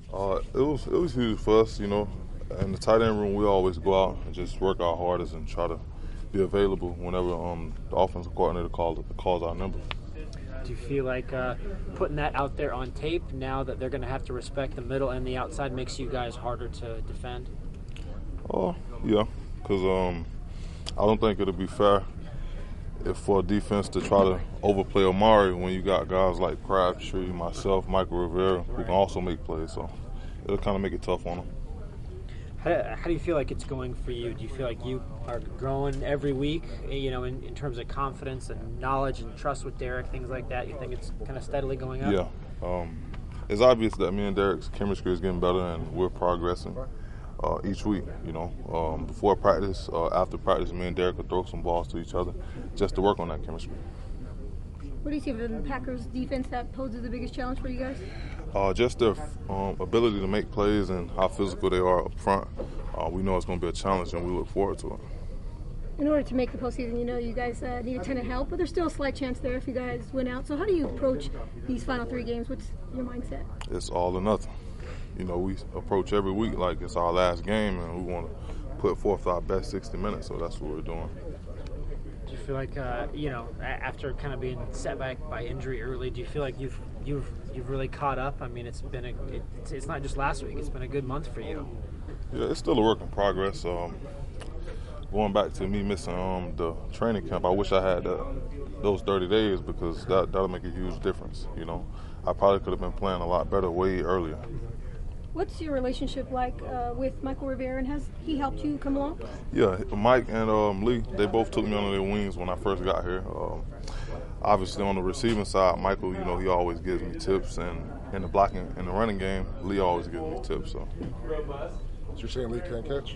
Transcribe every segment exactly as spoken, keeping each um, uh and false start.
Uh, it was it was huge for us, you know. In the tight end room, we always go out and just work our hardest and try to be available whenever um, the offensive coordinator calls calls our number. Do you feel like uh, putting that out there on tape now that they're going to have to respect the middle and the outside makes you guys harder to defend? Oh, uh, yeah, because um, I don't think it'll be fair if for a defense to try to overplay Amari when you got guys like Crabtree, myself, Michael Rivera, who can also make plays. So it'll kind of make it tough on them. How, how do you feel like it's going for you? Do you feel like you are growing every week, you know, in, in terms of confidence and knowledge and trust with Derek, things like that? You think it's kind of steadily going up? Yeah. Um, it's obvious that me and Derek's chemistry is getting better and we're progressing uh, each week, you know. Um, before practice, uh, after practice, me and Derek will throw some balls to each other just to work on that chemistry. What do you see of the Packers defense that poses the biggest challenge for you guys? Uh, just their um, ability to make plays and how physical they are up front. Uh, we know it's going to be a challenge, and we look forward to it. In order to make the postseason, you know you guys uh, need a ton of help, but there's still a slight chance there if you guys win out. So how do you approach these final three games? What's your mindset? It's all or nothing. You know, we approach every week like it's our last game, and we want to put forth our best sixty minutes, so that's what we're doing. Do you feel like, uh, you know, after kind of being set back by injury early, do you feel like you've you've you've really caught up? I mean, it's been a it, it's, it's not just last week; it's been a good month for you. Yeah, it's still a work in progress. Um, going back to me missing um, the training camp, I wish I had that, those thirty days because that that'll make a huge difference. You know, I probably could have been playing a lot better way earlier. What's your relationship like uh, with Michael Rivera, and has he helped you come along? Yeah, Mike and um, Lee, they both took me under their wings when I first got here. Um, obviously, on the receiving side, Michael, you know, he always gives me tips, and in the blocking, in the running game, Lee always gives me tips. So. So you're saying Lee can't catch?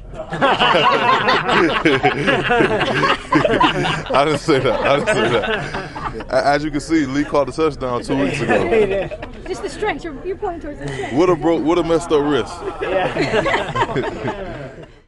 I didn't say that. I didn't say that. As you can see, Lee caught the touchdown two weeks ago. Just the strength. You're, you're pointing towards the strength. Would have broke. Would have messed up wrist. Yeah.